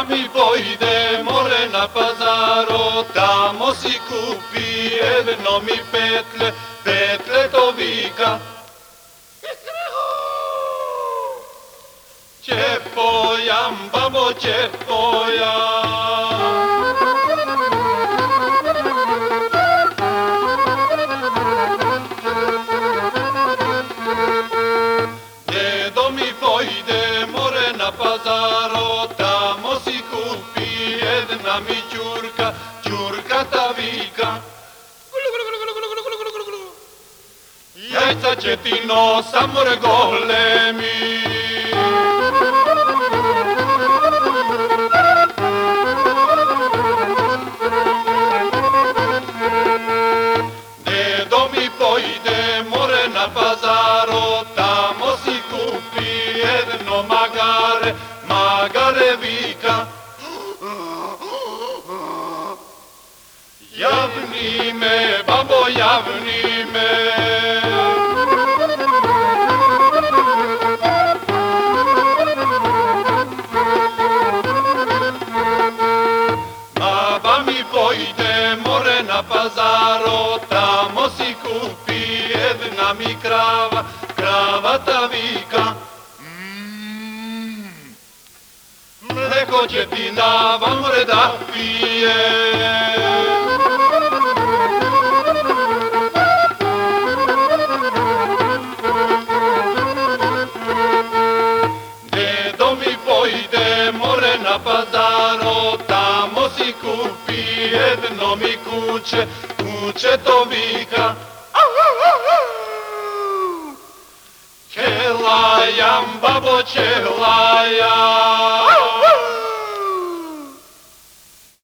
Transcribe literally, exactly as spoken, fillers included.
mi pojde more na pazaro, tamo si kupi jedno mi petle, petle to vika. Ćepojam, babo, ćepojam. Dedo mi pojde more na pazaro, tamo si kupi jedna mi ćurka, ćurka ta vika. Jajca će ti nosa more golemi. Dedo mi pojde more na pazaro, tamo si kupi jedno magare, magare vika. Javni me, babo, javni me. Baba mi pojde more na pazaro, tamo si kupi jedna mi krava, krava ta vika. Mleko će ti dava more da pije. Dedo mi pojde more na pazaro, tamo si kupi jedno mi kuće, kuće to vika. Ćelajam, babo, ćelajam.